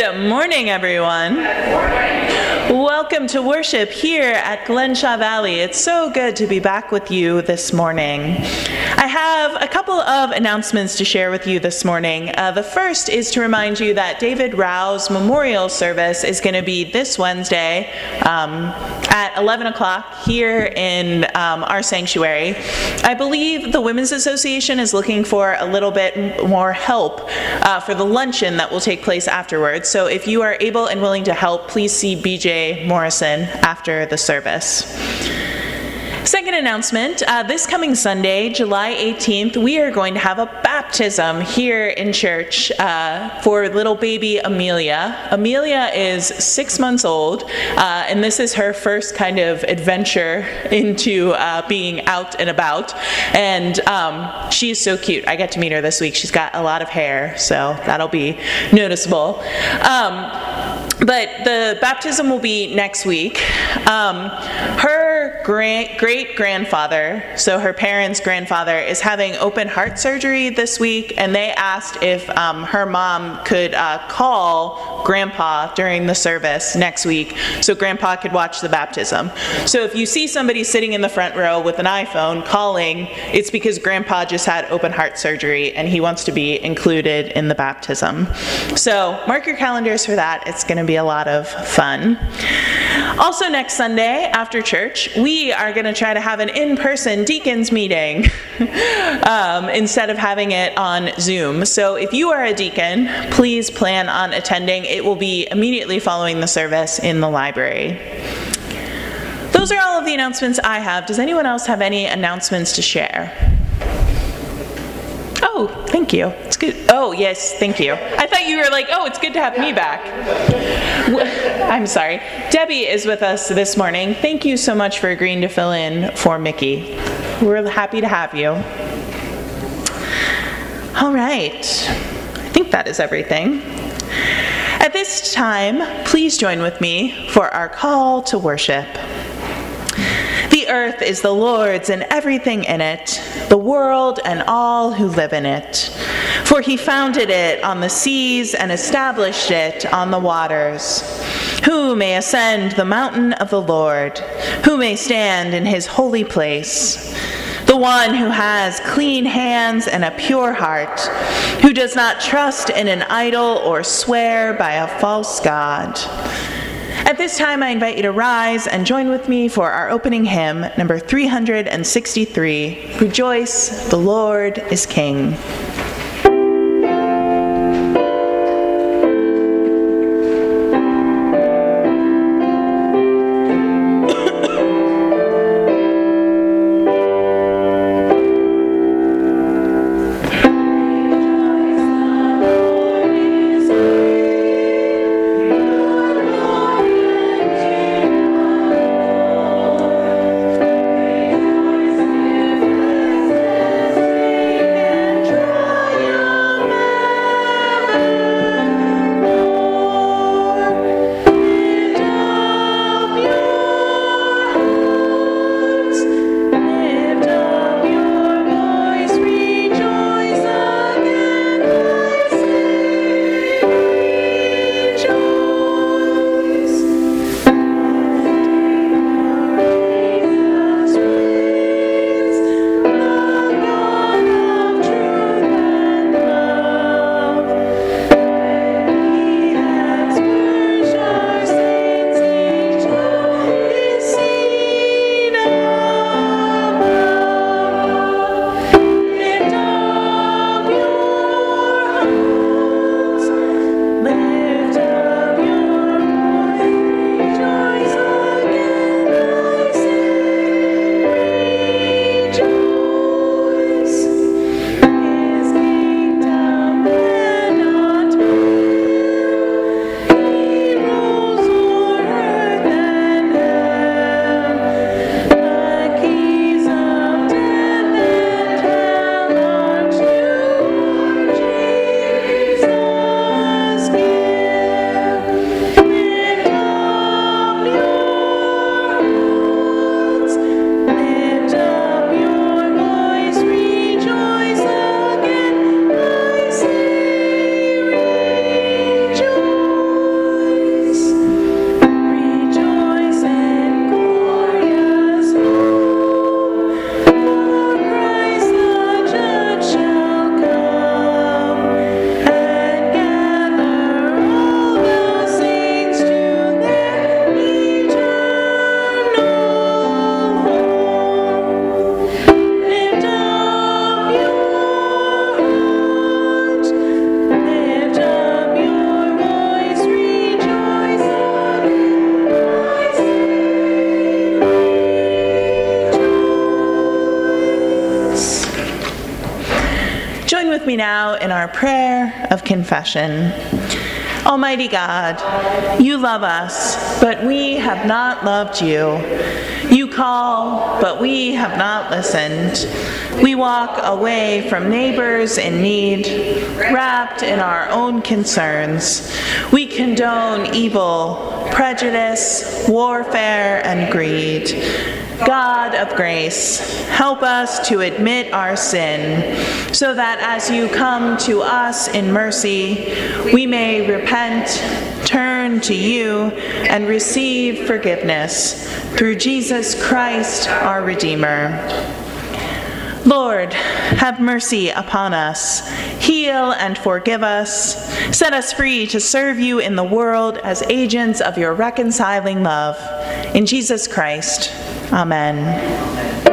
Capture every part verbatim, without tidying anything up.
Good morning, everyone. Good morning. Welcome to worship here at Glenshaw Valley. It's so good to be back with you this morning. I have a couple of announcements to share with you this morning. Uh, the first is to remind you that David Rao's memorial service is going to be this Wednesday um, at eleven o'clock here in um, our sanctuary. I believe the Women's Association is looking for a little bit more help uh, for the luncheon that will take place afterwards. So if you are able and willing to help, please see B J Morrison after the service. Second announcement, uh, this coming Sunday, July eighteenth, we are going to have a baptism here in church uh, for little baby Amelia. Amelia is six months old, uh, and this is her first kind of adventure into uh, being out and about. And um, she is so cute. I get to meet her this week. She's got a lot of hair, so that'll be noticeable. Um, But the baptism will be next week. Um, her great great grandfather, so her parents' grandfather, is having open heart surgery this week, and they asked if um, her mom could uh, call Grandpa during the service next week so Grandpa could watch the baptism. So if you see somebody sitting in the front row with an iPhone calling, it's because Grandpa just had open heart surgery and he wants to be included in the baptism. So mark your calendars for that. It's going to be a lot of fun. Also next Sunday after church, we are going to try to have an in-person deacons meeting um, instead of having it on Zoom. So if you are a deacon, please plan on attending. It will be immediately following the service in the library. Those are all of the announcements I have. Does anyone else have any announcements to share? Oh, thank you. It's good. Oh, yes, thank you. I thought you were like, oh, it's good to have me back. I'm sorry. Debbie is with us this morning. Thank you so much for agreeing to fill in for Mickey. We're happy to have you. All right. I think that is everything. At this time, please join with me for our call to worship. The earth is the Lord's and everything in it, the world and all who live in it. For he founded it on the seas and established it on the waters. Who may ascend the mountain of the Lord? Who may stand in his holy place? The one who has clean hands and a pure heart, who does not trust in an idol or swear by a false god. At this time, I invite you to rise and join with me for our opening hymn, number three hundred sixty-three, Rejoice, the Lord is King. Try me now in our prayer of confession. Almighty God, you love us, but we have not loved you. You call, but we have not listened. We walk away from neighbors in need, wrapped in our own concerns. We condone evil, prejudice, warfare, and greed. God of grace, help us to admit our sin, so that as you come to us in mercy, we may repent, turn to you, and receive forgiveness through Jesus Christ, our Redeemer. Lord, have mercy upon us. Heal and forgive us. Set us free to serve you in the world as agents of your reconciling love. In Jesus Christ, amen.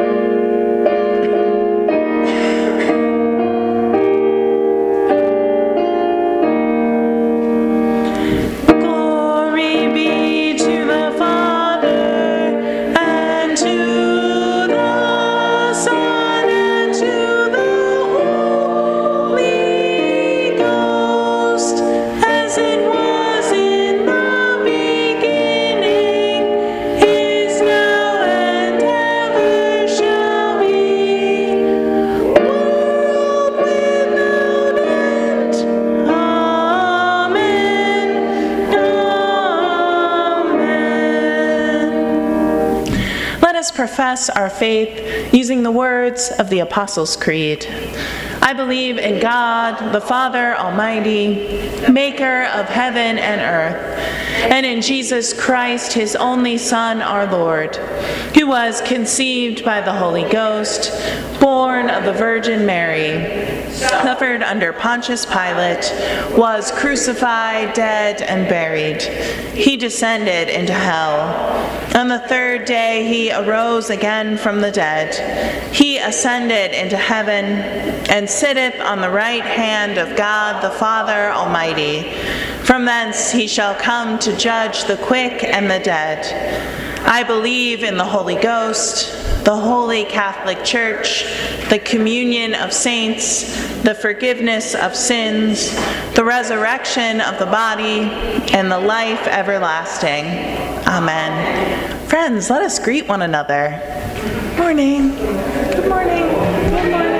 Profess our faith using the words of the Apostles' Creed. I believe in God, the Father Almighty, maker of heaven and earth, and in Jesus Christ, his only Son, our Lord, who was conceived by the Holy Ghost, born of the Virgin Mary, suffered under Pontius Pilate, was crucified, dead, and buried. He descended into hell. On the third day he arose again from the dead. He ascended into heaven and sitteth on the right hand of God the Father Almighty. From thence he shall come to judge the quick and the dead. I believe in the Holy Ghost, the Holy Catholic Church, the communion of saints, the forgiveness of sins, the resurrection of the body, and the life everlasting. Amen. Friends, let us greet one another. Morning. Good morning. Good morning.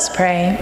us pray.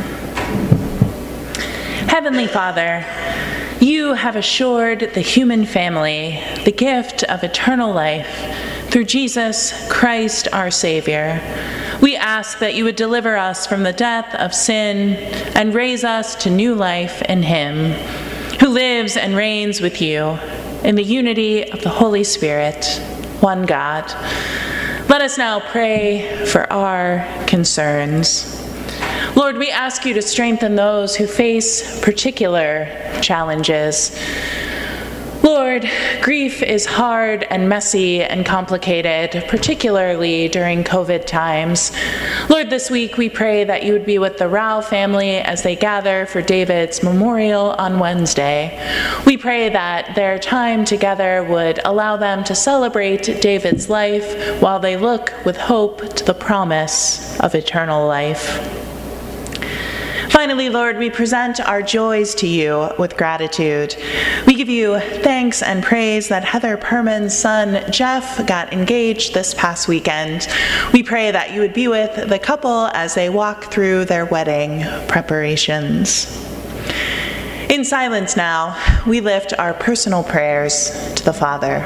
Heavenly Father, you have assured the human family the gift of eternal life through Jesus Christ our Savior. We ask that you would deliver us from the death of sin and raise us to new life in him, who lives and reigns with you in the unity of the Holy Spirit, one God. Let us now pray for our concerns. Lord, we ask you to strengthen those who face particular challenges. Lord, grief is hard and messy and complicated, particularly during COVID times. Lord, this week we pray that you would be with the Rao family as they gather for David's memorial on Wednesday. We pray that their time together would allow them to celebrate David's life while they look with hope to the promise of eternal life. Finally, Lord, we present our joys to you with gratitude. We give you thanks and praise that Heather Perman's son, Jeff, got engaged this past weekend. We pray that you would be with the couple as they walk through their wedding preparations. In silence now, we lift our personal prayers to the Father.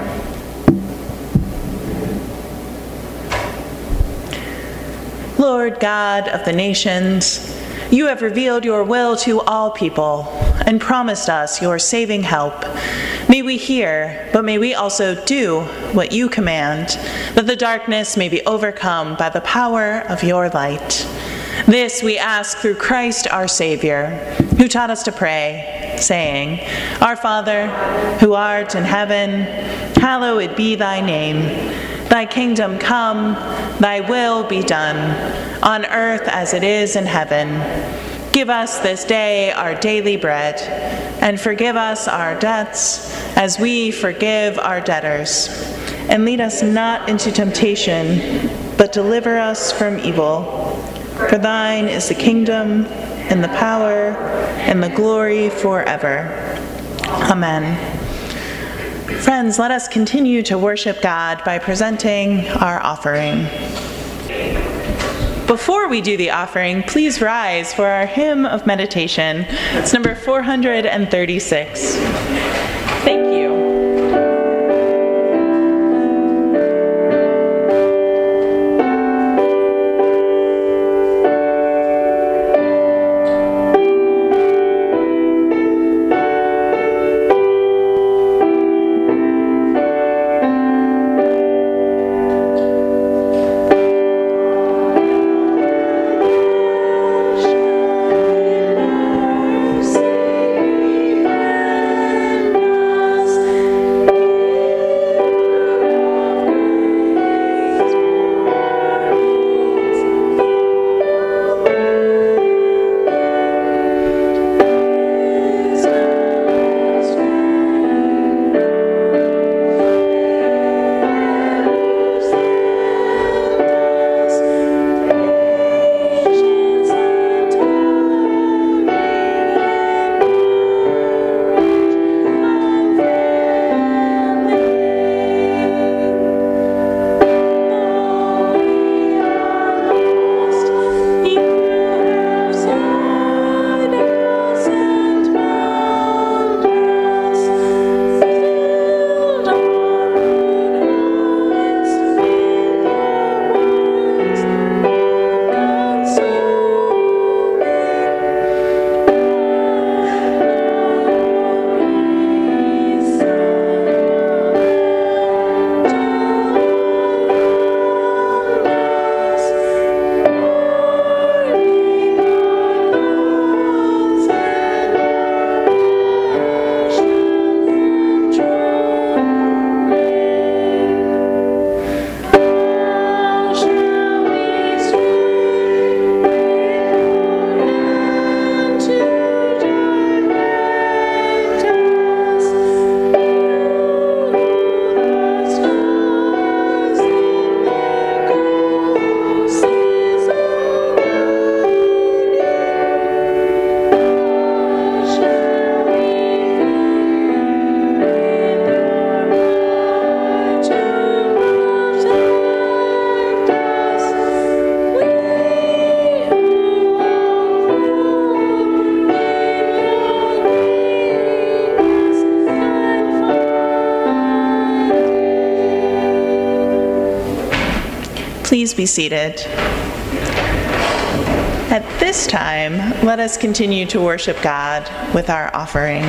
Lord God of the nations, you have revealed your will to all people and promised us your saving help. May we hear, but may we also do what you command, that the darkness may be overcome by the power of your light. This we ask through Christ our Savior, who taught us to pray, saying, Our Father, who art in heaven, hallowed be thy name. Thy kingdom come, thy will be done, on earth as it is in heaven. Give us this day our daily bread, and forgive us our debts as we forgive our debtors. And lead us not into temptation, but deliver us from evil. For thine is the kingdom, and the power, and the glory forever. Amen. Friends, let us continue to worship God by presenting our offering. Before we do the offering, please rise for our hymn of meditation. It's number four hundred thirty-six. Thank you. Mercy, Please be seated. At this time, let us continue to worship God with our offering.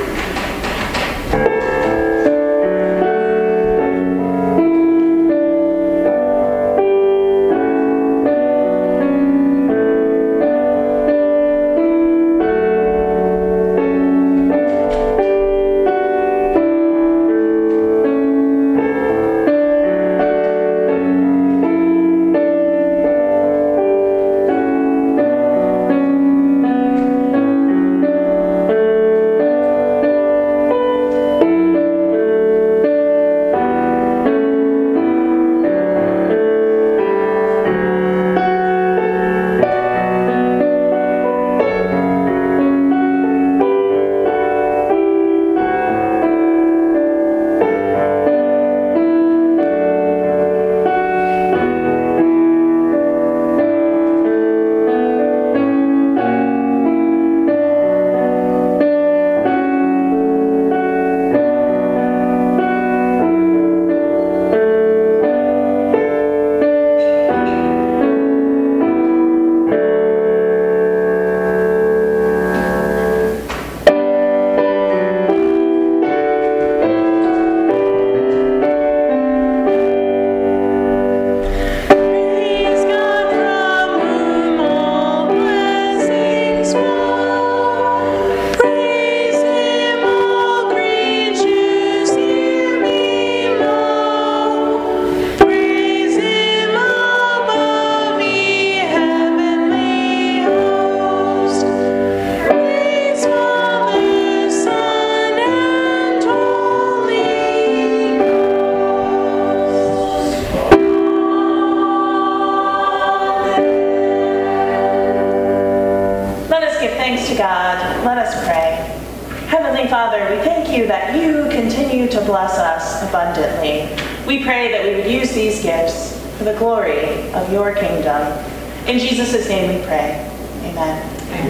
Bless us abundantly. We pray that we would use these gifts for the glory of your kingdom. In Jesus' name we pray. Amen.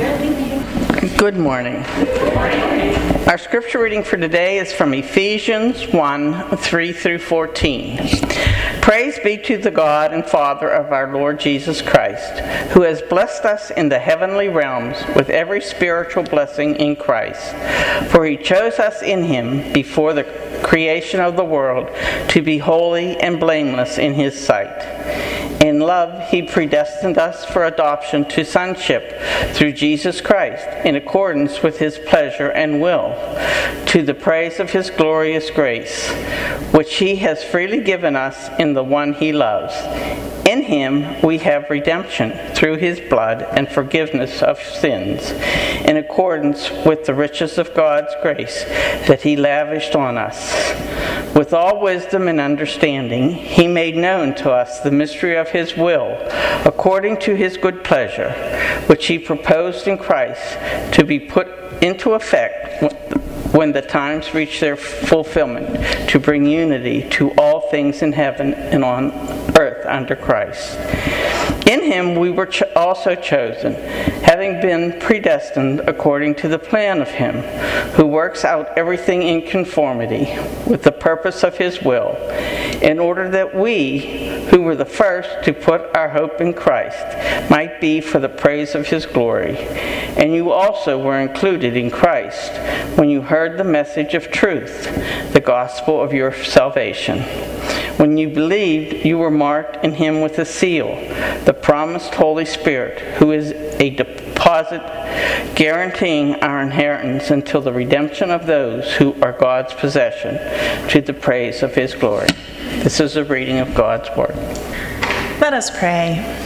Amen. Good morning. Good morning. Our scripture reading for today is from Ephesians one, three through fourteen. Praise be to the God and Father of our Lord Jesus Christ, who has blessed us in the heavenly realms with every spiritual blessing in Christ. For he chose us in him before the creation of the world to be holy and blameless in his sight. In love, he predestined us for adoption to sonship through Jesus Christ, in accordance with his pleasure and will, to the praise of his glorious grace, which he has freely given us in the one he loves. In him we have redemption through his blood and forgiveness of sins, in accordance with the riches of God's grace that he lavished on us. With all wisdom and understanding, he made known to us the mystery of his will, according to his good pleasure, which he proposed in Christ to be put into effect when the times reach their fulfillment, to bring unity to all things in heaven and on earth under Christ. In him we were cho- also chosen, having been predestined according to the plan of him, who works out everything in conformity with the purpose of his will, in order that we, who were the first to put our hope in Christ, might be for the praise of his glory. And you also were included in Christ when you heard the message of truth, the gospel of your salvation. When you believed, you were marked in him with a seal, the promised Holy Spirit, who is a deposit guaranteeing our inheritance until the redemption of those who are God's possession, to the praise of his glory. This is a reading of God's word. Let us pray.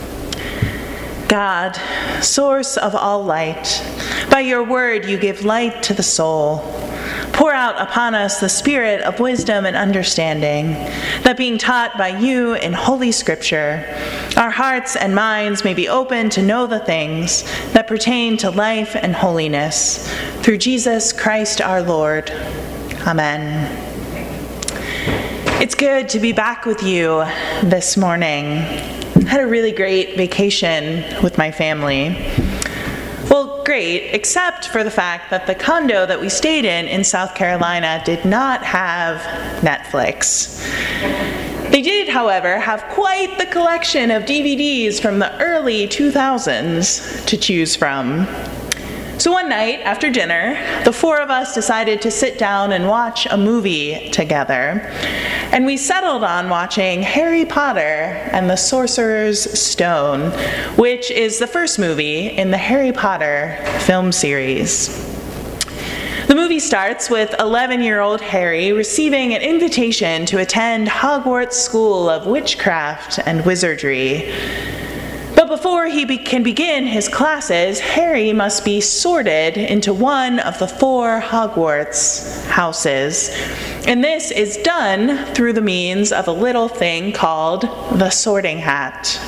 God, source of all light, by your word you give light to the soul. Pour out upon us the spirit of wisdom and understanding, that being taught by you in Holy Scripture, our hearts and minds may be open to know the things that pertain to life and holiness. Through Jesus Christ our Lord. Amen. It's good to be back with you this morning. I had a really great vacation with my family. Well, great, except for the fact that the condo that we stayed in in South Carolina did not have Netflix. They did, however, have quite the collection of D V Ds from the early two thousands to choose from. So one night after dinner, the four of us decided to sit down and watch a movie together. And we settled on watching Harry Potter and the Sorcerer's Stone, which is the first movie in the Harry Potter film series. The movie starts with eleven-year-old Harry receiving an invitation to attend Hogwarts School of Witchcraft and Wizardry. But before he be- can begin his classes, Harry must be sorted into one of the four Hogwarts houses. And this is done through the means of a little thing called the Sorting Hat.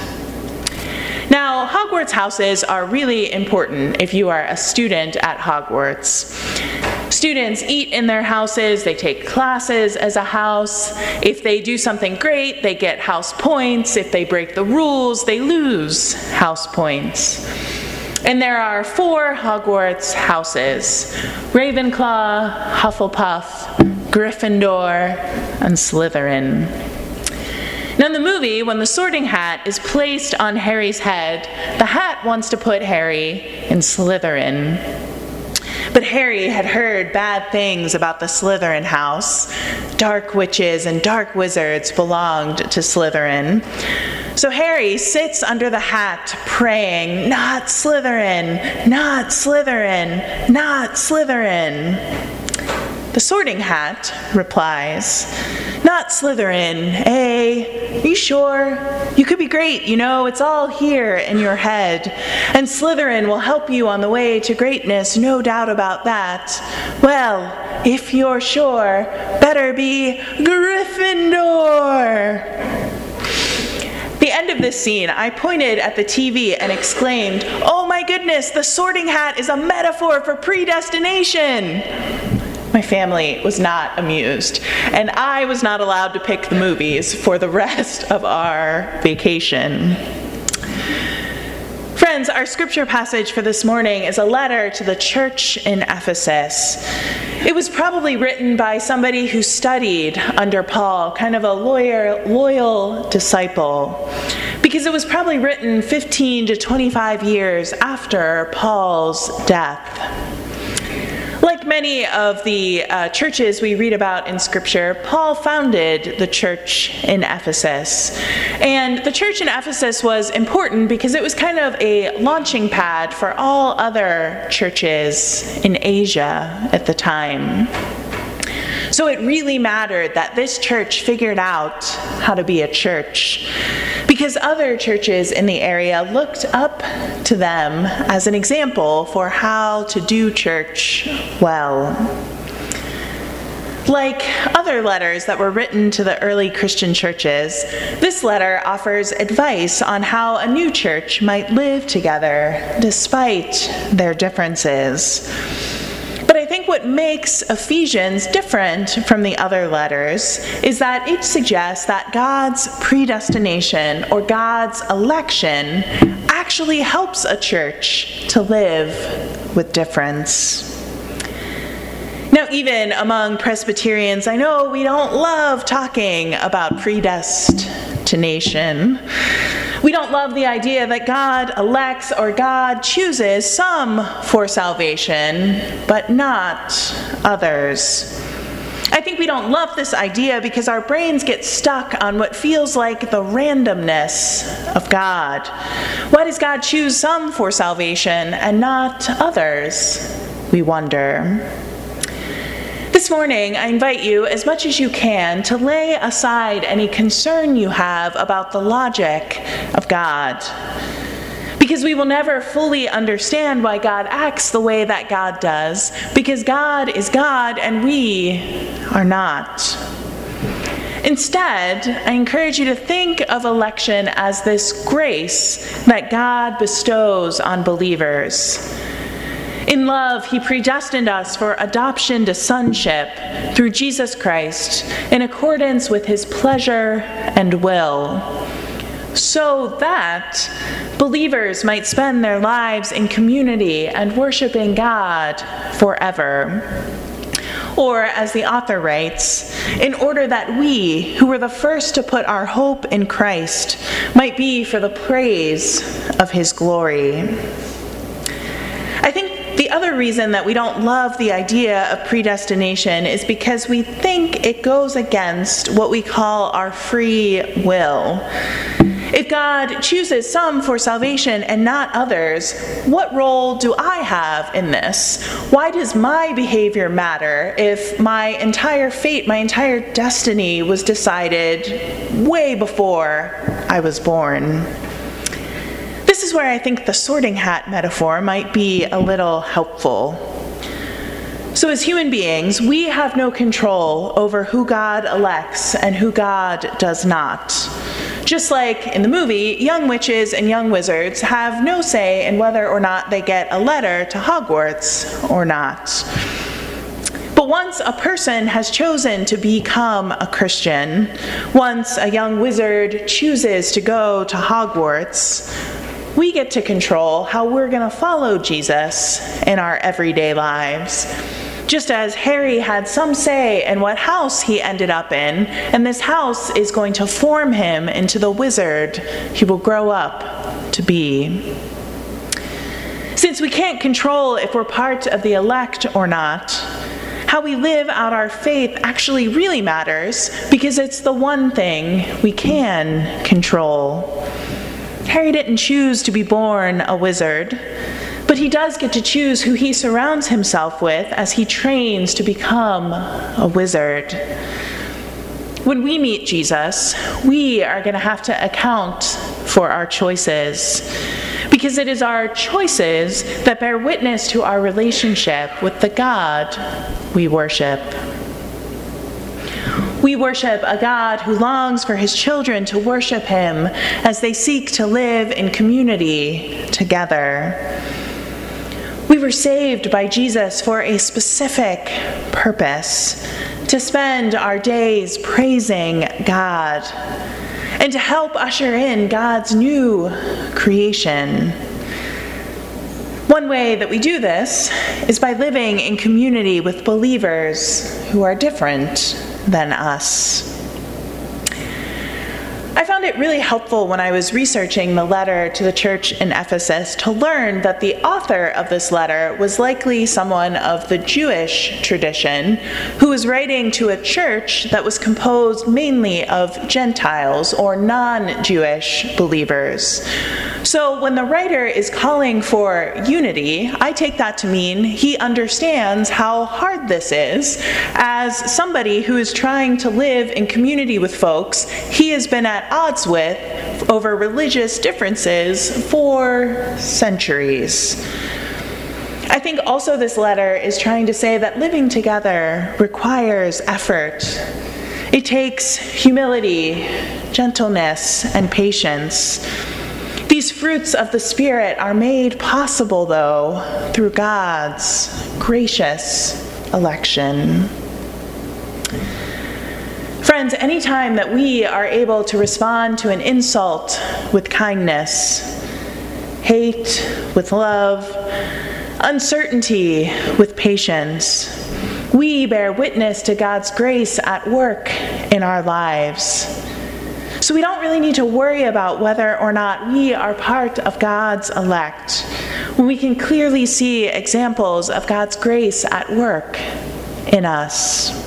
Now, Hogwarts houses are really important if you are a student at Hogwarts. Students eat in their houses, they take classes as a house. If they do something great, they get house points. If they break the rules, they lose house points. And there are four Hogwarts houses: Ravenclaw, Hufflepuff, Gryffindor, and Slytherin. Now in the movie, when the sorting hat is placed on Harry's head, the hat wants to put Harry in Slytherin. But Harry had heard bad things about the Slytherin house. Dark witches and dark wizards belonged to Slytherin. So Harry sits under the hat praying, "Not Slytherin, not Slytherin, not Slytherin." The sorting hat replies, "Not Slytherin, eh? Are you sure? You could be great, you know, it's all here in your head. And Slytherin will help you on the way to greatness, no doubt about that. Well, if you're sure, better be Gryffindor." At the end of this scene, I pointed at the T V and exclaimed, "Oh my goodness, the sorting hat is a metaphor for predestination." My family was not amused, and I was not allowed to pick the movies for the rest of our vacation. Friends, our scripture passage for this morning is a letter to the church in Ephesus. It was probably written by somebody who studied under Paul, kind of a lawyer, loyal disciple, because it was probably written fifteen to twenty-five years after Paul's death. Like many of the uh, churches we read about in Scripture, Paul founded the church in Ephesus. And the church in Ephesus was important because it was kind of a launching pad for all other churches in Asia at the time. So it really mattered that this church figured out how to be a church, because other churches in the area looked up to them as an example for how to do church well. Like other letters that were written to the early Christian churches, this letter offers advice on how a new church might live together despite their differences. But I think what makes Ephesians different from the other letters is that it suggests that God's predestination or God's election actually helps a church to live with difference. Now, even among Presbyterians, I know we don't love talking about predestination. We don't love the idea that God elects or God chooses some for salvation, but not others. I think we don't love this idea because our brains get stuck on what feels like the randomness of God. Why does God choose some for salvation and not others? We wonder. This morning, I invite you, as much as you can, to lay aside any concern you have about the logic of God. Because we will never fully understand why God acts the way that God does, because God is God and we are not. Instead, I encourage you to think of election as this grace that God bestows on believers. In love, he predestined us for adoption to sonship through Jesus Christ in accordance with his pleasure and will, so that believers might spend their lives in community and worshiping God forever. Or, as the author writes, in order that we, who were the first to put our hope in Christ, might be for the praise of his glory. I think the other reason that we don't love the idea of predestination is because we think it goes against what we call our free will. If God chooses some for salvation and not others, what role do I have in this? Why does my behavior matter if my entire fate, my entire destiny was decided way before I was born? This is where I think the sorting hat metaphor might be a little helpful. So as human beings, we have no control over who God elects and who God does not. Just like in the movie, young witches and young wizards have no say in whether or not they get a letter to Hogwarts or not. But once a person has chosen to become a Christian, once a young wizard chooses to go to Hogwarts, we get to control how we're going to follow Jesus in our everyday lives. Just as Harry had some say in what house he ended up in, and this house is going to form him into the wizard he will grow up to be. Since we can't control if we're part of the elect or not, how we live out our faith actually really matters because it's the one thing we can control. Harry didn't choose to be born a wizard, but he does get to choose who he surrounds himself with as he trains to become a wizard. When we meet Jesus, we are going to have to account for our choices, because it is our choices that bear witness to our relationship with the God we worship. We worship a God who longs for his children to worship him as they seek to live in community together. We were saved by Jesus for a specific purpose, to spend our days praising God and to help usher in God's new creation. One way that we do this is by living in community with believers who are different than us. I found it really helpful when I was researching the letter to the church in Ephesus to learn that the author of this letter was likely someone of the Jewish tradition who was writing to a church that was composed mainly of Gentiles or non-Jewish believers. So when the writer is calling for unity, I take that to mean he understands how hard this is. As somebody who is trying to live in community with folks he has been at odds with over religious differences for centuries. I think also this letter is trying to say that living together requires effort. It takes humility, gentleness, and patience. These fruits of the Spirit are made possible, though, through God's gracious election. Friends, anytime that we are able to respond to an insult with kindness, hate with love, uncertainty with patience, we bear witness to God's grace at work in our lives. So we don't really need to worry about whether or not we are part of God's elect, when we can clearly see examples of God's grace at work in us.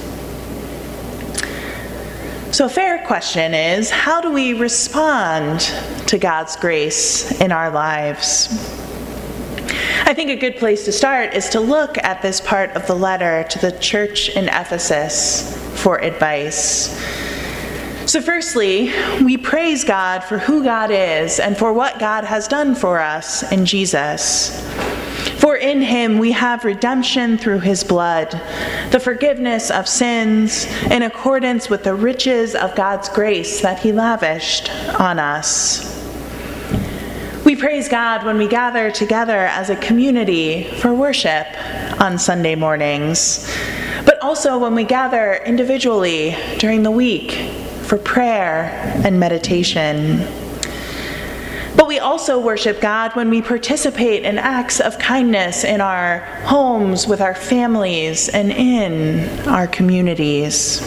So a fair question is, how do we respond to God's grace in our lives? I think a good place to start is to look at this part of the letter to the church in Ephesus for advice. So firstly, we praise God for who God is and for what God has done for us in Jesus. For in him we have redemption through his blood, the forgiveness of sins in accordance with the riches of God's grace that he lavished on us. We praise God when we gather together as a community for worship on Sunday mornings, but also when we gather individually during the week for prayer and meditation. But we also worship God when we participate in acts of kindness in our homes, with our families, and in our communities.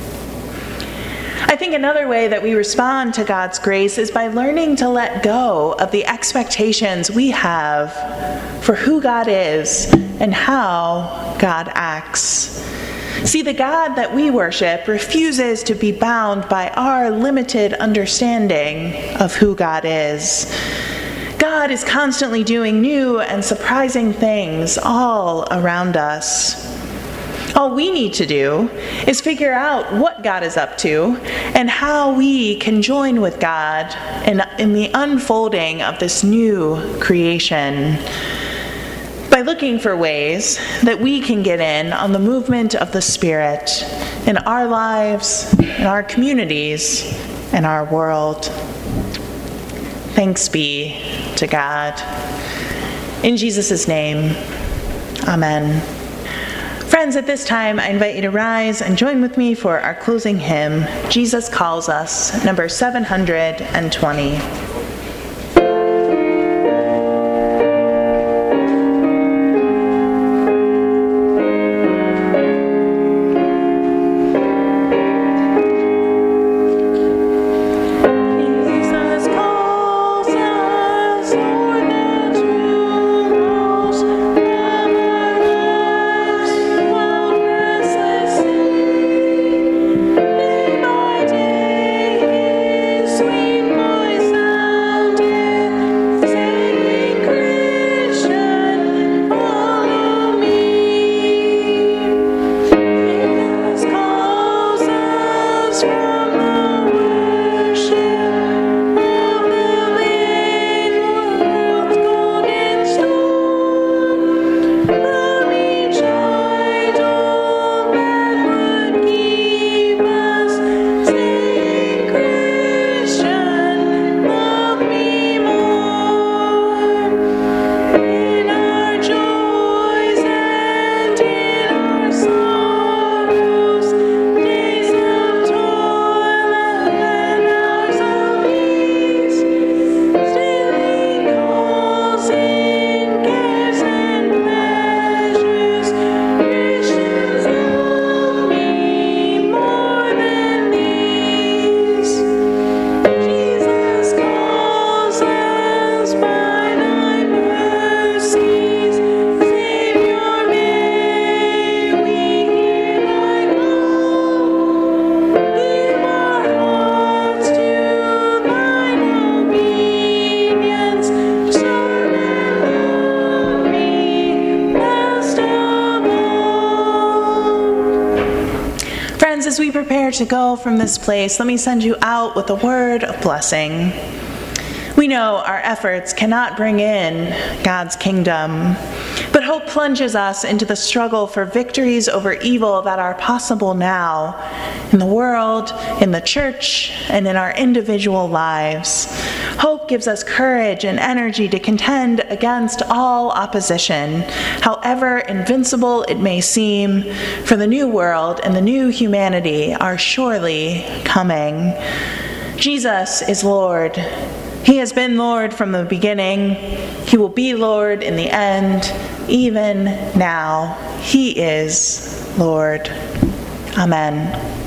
I think another way that we respond to God's grace is by learning to let go of the expectations we have for who God is and how God acts. See, the God that we worship refuses to be bound by our limited understanding of who God is. God is constantly doing new and surprising things all around us. All we need to do is figure out what God is up to and how we can join with God in, in the unfolding of this new creation, by looking for ways that we can get in on the movement of the Spirit in our lives, in our communities, and our world. Thanks be to God. In Jesus' name, amen. Friends, at this time, I invite you to rise and join with me for our closing hymn, Jesus Calls Us, number seven hundred twenty. As we prepare to go from this place, let me send you out with a word of blessing. We know our efforts cannot bring in God's kingdom, but hope plunges us into the struggle for victories over evil that are possible now in the world, in the church, and in our individual lives. Hope gives us courage and energy to contend against all opposition, however invincible it may seem, for the new world and the new humanity are surely coming. Jesus is Lord. He has been Lord from the beginning. He will be Lord in the end. Even now, he is Lord. Amen.